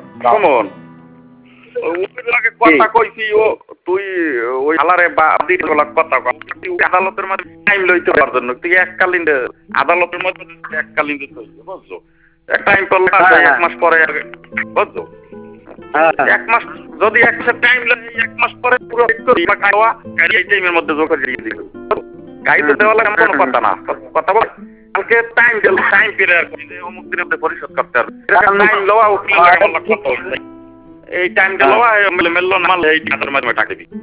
শুনুন কথা কইছি ও তুই ওই আলারে বাদি কথা আদালতের মধ্যে টাইম লইতে পারার জন্য তুই এককালীন আদালতের মধ্যে এককালীন বুঝছো টাইম করলে 1 মাস পরে বুঝছো 1 মাস যদি 1 মাস টাইম লাগে 1 মাস পরে পুরো খাওয়া এই টাইমের মধ্যে জোগাড় দিয়ে দিল গাইতে দেওয়া লাগে কোনো কথা না কথা বল কালকে টাইম দিল টাইম পিরিয়ড অমুক দিনের মধ্যে পরিশোধ করতে হবে টাইম লওয়া উকিল লাগে বলা কথা এই টাইম গেল মেললো না এই টাকার মাধ্যমে টাকা দিবি